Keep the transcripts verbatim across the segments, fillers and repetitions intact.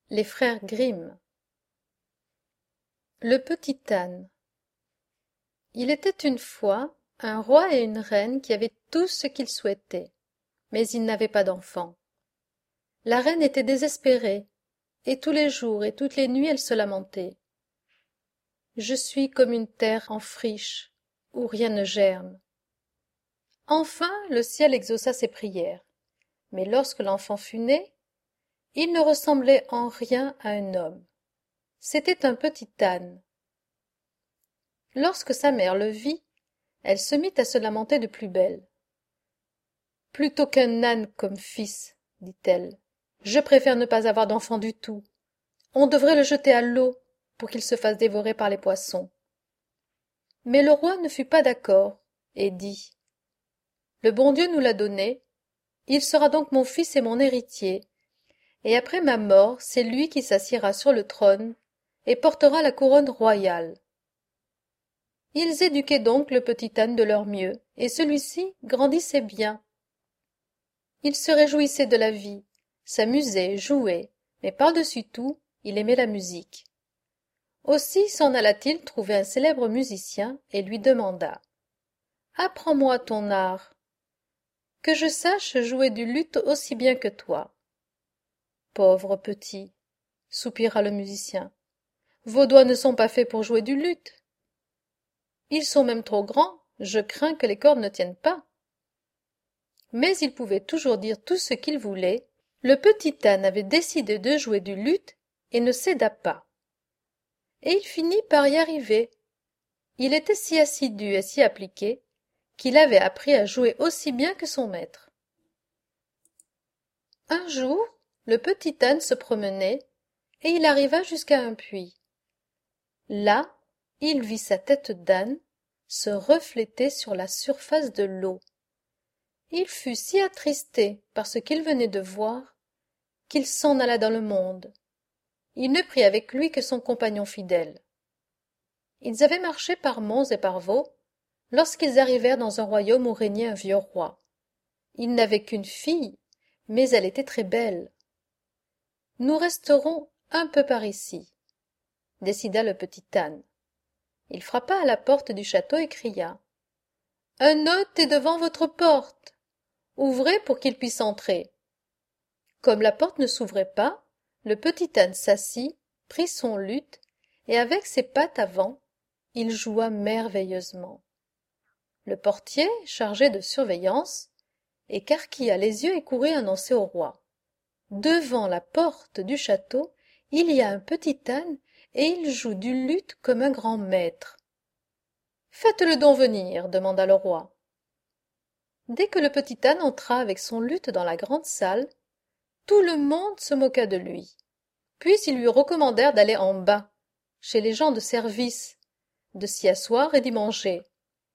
Les frères Grimm. Le petit âne. Il était une fois un roi et une reine qui avaient tout ce qu'ils souhaitaient, mais ils n'avaient pas d'enfants. La reine était désespérée, et tous les jours et toutes les nuits elle se lamentait. Je suis comme une terre en friche, où rien ne germe. Enfin le ciel exauça ses prières, mais lorsque l'enfant fut né, il ne ressemblait en rien à un homme. C'était un petit âne. Lorsque sa mère le vit, elle se mit à se lamenter de plus belle. « Plutôt qu'un âne comme fils, dit-elle, je préfère ne pas avoir d'enfant du tout. On devrait le jeter à l'eau pour qu'il se fasse dévorer par les poissons. » Mais le roi ne fut pas d'accord et dit « Le bon Dieu nous l'a donné, il sera donc mon fils et mon héritier, et après ma mort, c'est lui qui s'assiera sur le trône et portera la couronne royale. » Ils éduquaient donc le petit âne de leur mieux, et celui-ci grandissait bien. Il se réjouissait de la vie, s'amusait, jouait, mais par-dessus tout, il aimait la musique. Aussi s'en alla-t-il trouver un célèbre musicien et lui demanda « Apprends-moi ton art, que je sache jouer du luth aussi bien que toi. » « Pauvre petit, soupira le musicien, vos doigts ne sont pas faits pour jouer du luth. Ils sont même trop grands, je crains que les cordes ne tiennent pas. » Mais il pouvait toujours dire tout ce qu'il voulait, le petit âne avait décidé de jouer du luth et ne céda pas. Et il finit par y arriver. Il était si assidu et si appliqué qu'il avait appris à jouer aussi bien que son maître. Un jour, le petit âne se promenait et il arriva jusqu'à un puits. Là, il vit sa tête d'âne se refléter sur la surface de l'eau. Il fut si attristé par ce qu'il venait de voir qu'il s'en alla dans le monde. Il ne prit avec lui que son compagnon fidèle. Ils avaient marché par monts et par vaux lorsqu'ils arrivèrent dans un royaume où régnait un vieux roi. Il n'avait qu'une fille, mais elle était très belle. « Nous resterons un peu par ici, » décida le petit âne. Il frappa à la porte du château et cria « Un hôte est devant votre porte. Ouvrez pour qu'il puisse entrer. » Comme la porte ne s'ouvrait pas, le petit âne s'assit, prit son luth, et avec ses pattes avant, il joua merveilleusement. Le portier, chargé de surveillance, écarquilla les yeux et courut annoncer au roi. Devant la porte du château, il y a un petit âne, et il joue du luth comme un grand maître. « Faites-le donc venir, » demanda le roi. Dès que le petit âne entra avec son luth dans la grande salle, tout le monde se moqua de lui. Puis ils lui recommandèrent d'aller en bas, chez les gens de service, de s'y asseoir et d'y manger.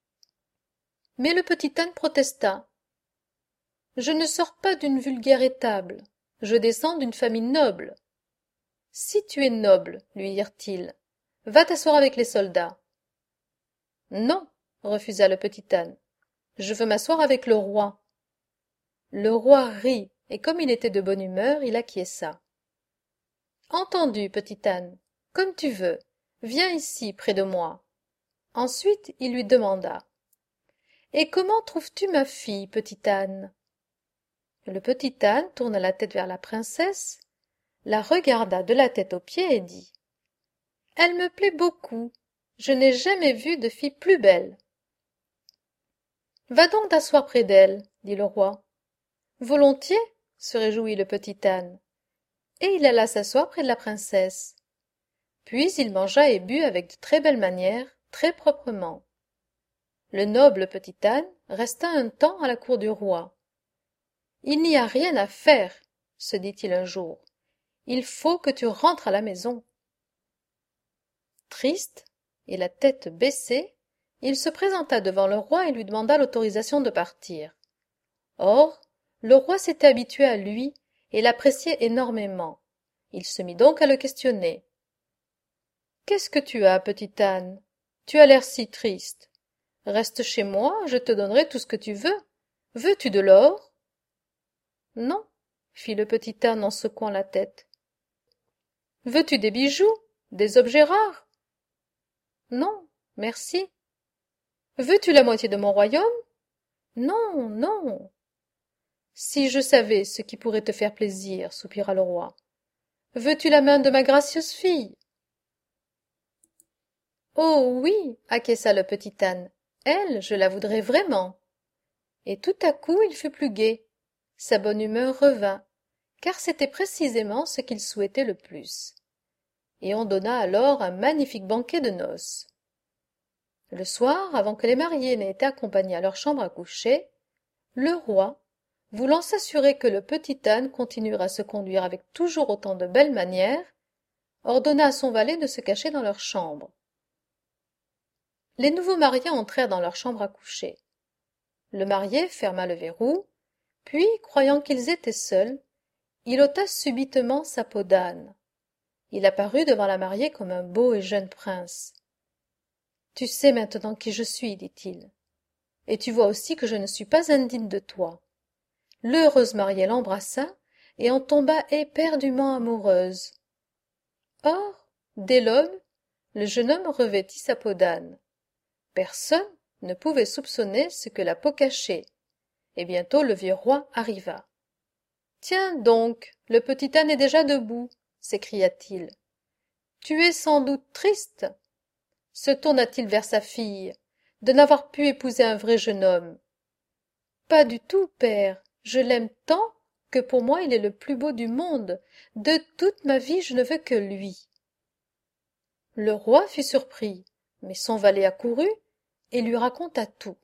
Mais le petit âne protesta. « Je ne sors pas d'une vulgaire étable, je descends d'une famille noble. »« Si tu es noble, lui dirent-ils, va t'asseoir avec les soldats. »« Non, refusa le petit âne, je veux m'asseoir avec le roi. » Le roi rit, et comme il était de bonne humeur, il acquiesça. « Entendu, petit âne, comme tu veux, viens ici, près de moi. » Ensuite il lui demanda. « Et comment trouves-tu ma fille, petit âne ?» Le petit âne tourna la tête vers la princesse, la regarda de la tête aux pieds et dit « Elle me plaît beaucoup, je n'ai jamais vu de fille plus belle. »« Va donc t'asseoir près d'elle, » dit le roi. « Volontiers, » se réjouit le petit âne, et il alla s'asseoir près de la princesse. Puis il mangea et but avec de très belles manières, très proprement. Le noble petit âne resta un temps à la cour du roi. « Il n'y a rien à faire, » se dit-il un jour. « Il faut que tu rentres à la maison. » Triste, et la tête baissée, il se présenta devant le roi et lui demanda l'autorisation de partir. Or, le roi s'était habitué à lui et l'appréciait énormément. Il se mit donc à le questionner. « Qu'est-ce que tu as, petit âne? Tu as l'air si triste. Reste chez moi, je te donnerai tout ce que tu veux. Veux-tu de l'or? »« Non, » fit le petit âne en secouant la tête. Veux-tu des bijoux, des objets rares? Non, merci. Veux-tu la moitié de mon royaume? Non, non. Si je savais ce qui pourrait te faire plaisir, soupira le roi. Veux-tu la main de ma gracieuse fille? Oh oui, acquiesça le petit âne. Elle, je la voudrais vraiment. Et tout à coup il fut plus gai. Sa bonne humeur revint, car c'était précisément ce qu'il souhaitait le plus. Et on donna alors un magnifique banquet de noces. Le soir, avant que les mariés n'aient été accompagnés à leur chambre à coucher, le roi, voulant s'assurer que le petit âne continuerait à se conduire avec toujours autant de belles manières, ordonna à son valet de se cacher dans leur chambre. Les nouveaux mariés entrèrent dans leur chambre à coucher. Le marié ferma le verrou, puis, croyant qu'ils étaient seuls, il ôta subitement sa peau d'âne. Il apparut devant la mariée comme un beau et jeune prince. « Tu sais maintenant qui je suis, dit-il, et tu vois aussi que je ne suis pas indigne de toi. » L'heureuse mariée l'embrassa et en tomba éperdument amoureuse. Or, dès l'aube, le jeune homme revêtit sa peau d'âne. Personne ne pouvait soupçonner ce que la peau cachait, et bientôt le vieux roi arriva. « Tiens donc, le petit âne est déjà debout, s'écria-t-il. Tu es sans doute triste. Se tourna-t-il vers sa fille, de n'avoir pu épouser un vrai jeune homme. Pas du tout, père, je l'aime tant que pour moi il est le plus beau du monde. De toute ma vie je ne veux que lui. Le roi fut surpris, mais son valet accourut et lui raconta tout.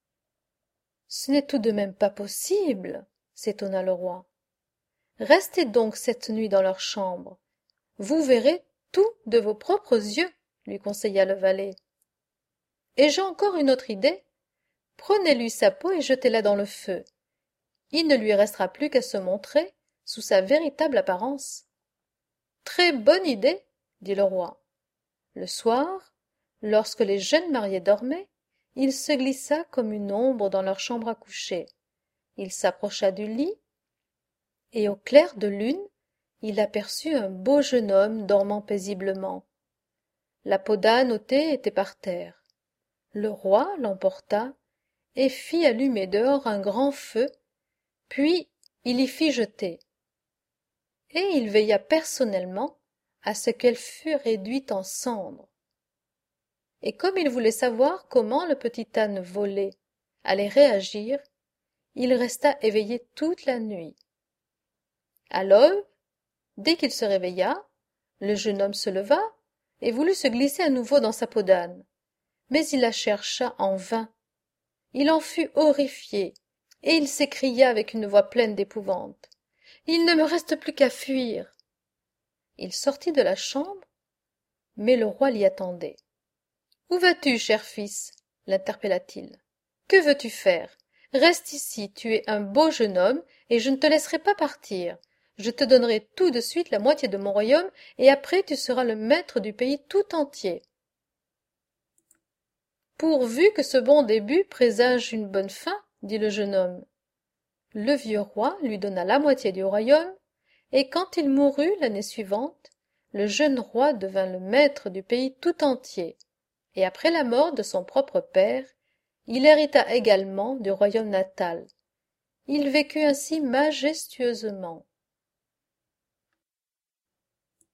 Ce n'est tout de même pas possible, s'étonna le roi. Restez donc cette nuit dans leur chambre. Vous verrez tout de vos propres yeux, lui conseilla le valet. Et j'ai encore une autre idée. Prenez-lui sa peau et jetez-la dans le feu. Il ne lui restera plus qu'à se montrer sous sa véritable apparence. Très bonne idée, dit le roi. Le soir, lorsque les jeunes mariés dormaient, il se glissa comme une ombre dans leur chambre à coucher. Il s'approcha du lit, et au clair de lune, il aperçut un beau jeune homme dormant paisiblement. La peau d'âne ôtée était par terre. Le roi l'emporta et fit allumer dehors un grand feu, puis il y fit jeter. Et il veilla personnellement à ce qu'elle fût réduite en cendres. Et comme il voulait savoir comment le petit âne volé allait réagir, il resta éveillé toute la nuit. À l'aube, dès qu'il se réveilla, le jeune homme se leva et voulut se glisser à nouveau dans sa peau d'âne. Mais il la chercha en vain. Il en fut horrifié, et il s'écria avec une voix pleine d'épouvante. « Il ne me reste plus qu'à fuir !» Il sortit de la chambre, mais le roi l'y attendait. « Où vas-tu, cher fils ?» l'interpella-t-il. « Que veux-tu faire? Reste ici, tu es un beau jeune homme, et je ne te laisserai pas partir. Je te donnerai tout de suite la moitié de mon royaume, et après tu seras le maître du pays tout entier. » Pourvu que ce bon début présage une bonne fin, dit le jeune homme. Le vieux roi lui donna la moitié du royaume, et quand il mourut l'année suivante, le jeune roi devint le maître du pays tout entier, et après la mort de son propre père, il hérita également du royaume natal. Il vécut ainsi majestueusement.